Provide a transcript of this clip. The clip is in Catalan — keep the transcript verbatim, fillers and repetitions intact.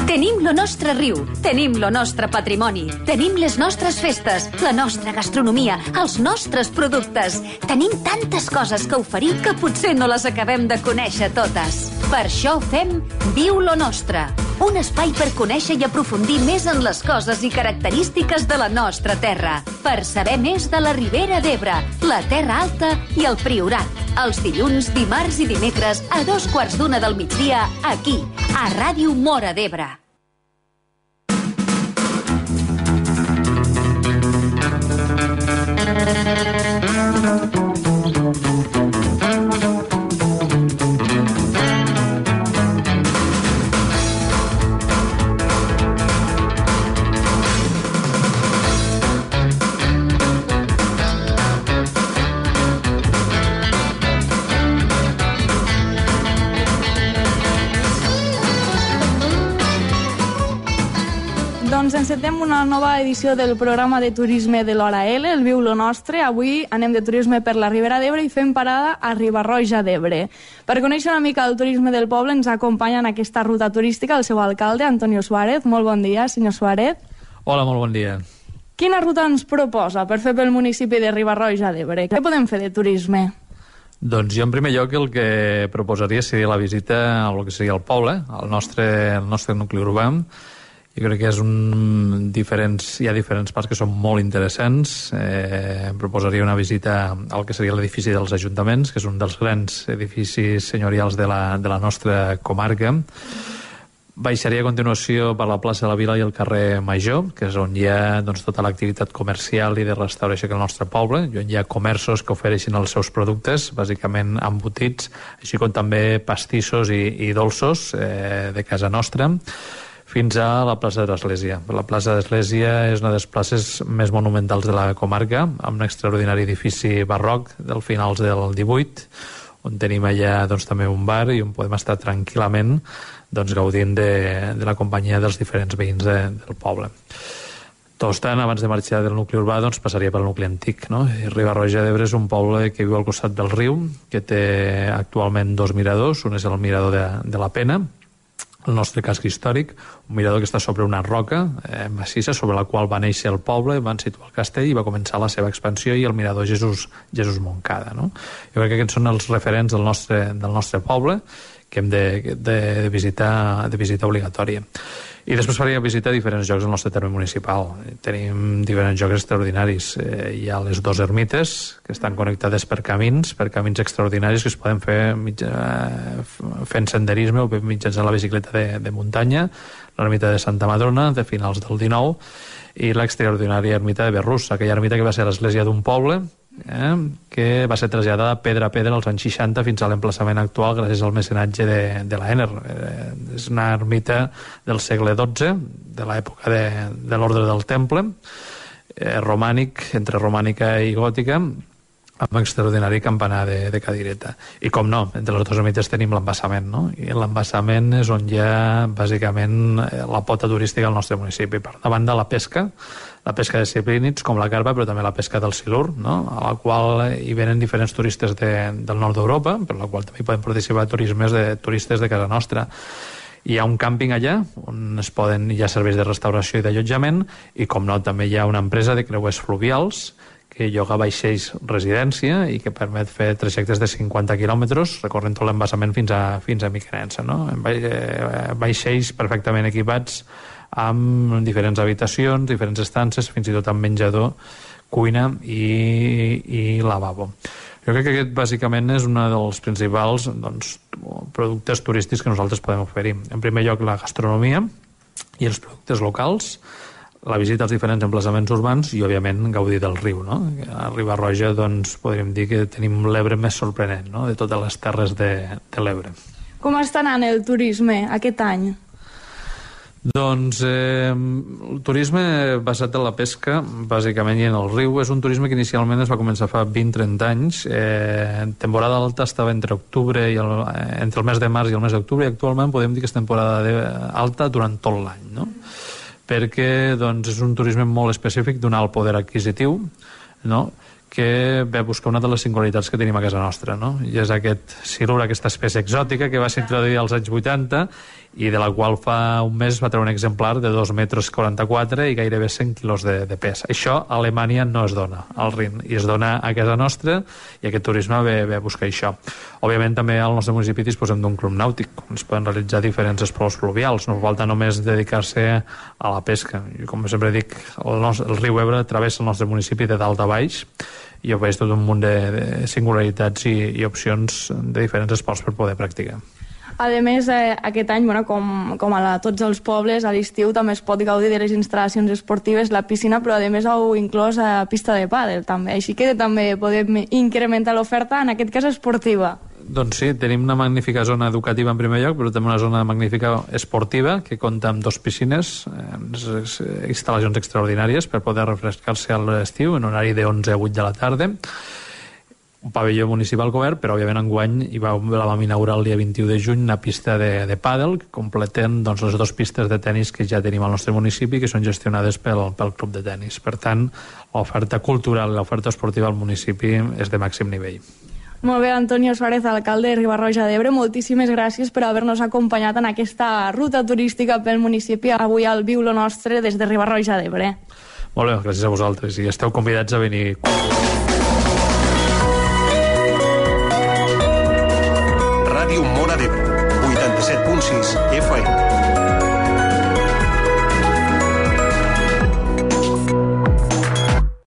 Tenim lo nostre riu, tenim lo nostre patrimoni, tenim les nostres festes, la nostra gastronomia, els nostres productes. Tenim tantes coses que oferir que potser no les acabem de conèixer totes. Per això fem Viu lo Nostre, un espai per conèixer i aprofundir més en les coses i característiques de la nostra terra, per saber més de la Ribera d'Ebre, la Terra Alta i el Priorat. Els dilluns, dimarts i dimecres a dos quarts d'una del migdia, aquí, a Ràdio Móra d'Ebre. Doncs encetem una nova edició del programa de turisme de l'Hora L, el Viu lo Nostre. Avui anem de turisme per la Ribera d'Ebre i fem parada a Riba-roja d'Ebre. Per conèixer una mica el turisme del poble ens acompanya en aquesta ruta turística el seu alcalde, Antonio Suárez. Molt bon dia, senyor Suárez. Hola, molt bon dia. Quina ruta ens proposa per fer pel municipi de Riba-roja d'Ebre? Què podem fer de turisme? Doncs jo en primer lloc el que proposaria seria la visita al que seria el poble, al nostre, al nostre nucli urbà. Jo crec que és un diferents, hi ha diferents parts que són molt interessants. Eh, em proposaria una visita al que seria l'edifici dels ajuntaments, que és un dels grans edificis senyorials de la, de la nostra comarca. Baixaria a continuació per la plaça de la Vila i el carrer Major, que és on hi ha doncs, tota l'activitat comercial i de restauració que el nostre poble, i on hi ha comerços que ofereixen els seus productes, bàsicament embotits, així com també pastissos i, i dolços eh, de casa nostra, fins a la plaça de l'Església. La plaça de l'Església és una de les places més monumentals de la comarca, amb un extraordinari edifici barroc del finals del divuit, on tenim allà doncs, també un bar i on podem estar tranquil·lament doncs, gaudint de, de la companyia dels diferents veïns de, del poble. Tot estant, abans de marxar del nucli urbà, doncs, passaria pel nucli antic. No? Riba-roja d'Ebre és un poble que viu al costat del riu, que té actualment dos miradors. Un és el mirador de, de la Pena, el nostre casc històric, un mirador que està sobre una roca eh, massissa sobre la qual va néixer el poble, van situar el castell i va començar la seva expansió, i el mirador Jesús, Jesús Moncada. No? Jo crec que aquests són els referents del nostre, del nostre poble que hem de, de, de, visitar, de visitar obligatòria. I després faria visitar diferents llocs del nostre terme municipal. Tenim diferents llocs extraordinaris. Eh, hi ha les dues ermites, que estan connectades per camins, per camins extraordinaris que es poden fer mitja, fent senderisme o mitjançant la bicicleta de, de muntanya, l'ermita de Santa Madrona, de finals del dinou, i l'extraordinària ermita de Berrús, aquella ermita que va ser l'església d'un poble, eh, que va ser traslladada pedra a pedra als anys seixanta fins a l'emplaçament actual gràcies al mecenatge de, de l'A E N E R. Eh, és una ermita del segle dotze, de l'època de, de l'ordre del Temple, eh, romànic, entre romànica i gòtica, amb un extraordinari campanar de, de cadireta. I com no, entre les dues ermites tenim l'embassament, no? I l'embassament és on hi ha bàsicament la pota turística del nostre municipi. Per davant de la pesca, la pesca de ciprínids com la carpa, però també la pesca del silur, no? A la qual hi venen diferents turistes de, del nord d'Europa, per la qual també poden participar turismes de, turistes de casa nostra. Hi ha un càmping allà on es poden, hi ha serveis de restauració i d'allotjament, i com no, també hi ha una empresa de creuers fluvials que lloga vaixells residència i que permet fer trajectes de cinquanta quilòmetres recorrent tot l'embassament fins a, fins a Miquerença, no? Vaixells perfectament equipats amb diferents habitacions, diferents estances, fins i tot amb menjador, cuina i, i lavabo. Jo crec que aquest bàsicament és un dels principals doncs, productes turístics que nosaltres podem oferir. En primer lloc, la gastronomia i els productes locals, la visita als diferents emplaçaments urbans i, òbviament, gaudir del riu. No? A Riba-roja doncs, podríem dir que tenim l'Ebre més sorprenent, no? De totes les terres de, de l'Ebre. Com està anant el turisme aquest any? Doncs eh, el turisme basat en la pesca, bàsicament, i en el riu, és un turisme que inicialment es va començar fa vint a trenta anys. Eh, temporada alta estava entre octubre i el, eh, entre el mes de març i el mes d'octubre, i actualment podem dir que és temporada de, alta durant tot l'any, no? Perquè doncs, és un turisme molt específic d'un alt poder adquisitiu, no? que ve a buscar una de les singularitats que tenim a casa nostra, no? I és aquest silur, aquesta espècie exòtica que va ser introduïda als anys vuitanta i de la qual fa un mes va treure un exemplar de dos metres quaranta-quatre i gairebé cent quilos de, de pes. Això a Alemanya no es dona, al Rin, i es dona a casa nostra, i aquest turisme ve, ve a buscar això. Òbviament també al nostre municipi disposem d'un club nàutic, on es poden realitzar diferents esports fluvials, no falta només dedicar-se a la pesca. I com sempre dic, el, nostre, el riu Ebre travessa el nostre municipi de dalt a baix i ofereix tot un munt de, de singularitats i, i opcions de diferents esports per poder practicar. A més, eh, aquest any, bueno, com, com a la, tots els pobles, a l'estiu també es pot gaudir de les instal·lacions esportives, la piscina, però a més heu inclòs a pista de pàdel també, així que també podem incrementar l'oferta, en aquest cas esportiva. Doncs sí, tenim una magnífica zona educativa en primer lloc, però també una zona magnífica esportiva que compta amb dos piscines, eh, instal·lacions extraordinàries per poder refrescar-se a l'estiu en horari de onze a vuit de la tarda, un pavelló municipal cobert, però òbviament enguany hi va, la vam inaugurar el dia vint-i-u de juny una pista de, de pàdel que completen doncs, les dues pistes de tennis que ja tenim al nostre municipi que són gestionades pel, pel club de tennis. Per tant, l'oferta cultural i l'oferta esportiva al municipi és de màxim nivell. Molt bé, Antonio Suárez, alcalde de Riba-roja d'Ebre, moltíssimes gràcies per haver-nos acompanyat en aquesta ruta turística pel municipi avui al Viu lo Nostre des de Riba-roja d'Ebre. Molt bé, gràcies a vosaltres i esteu convidats a venir. Ràdio Móra d'Ebre, vuitanta-set punt sis F M.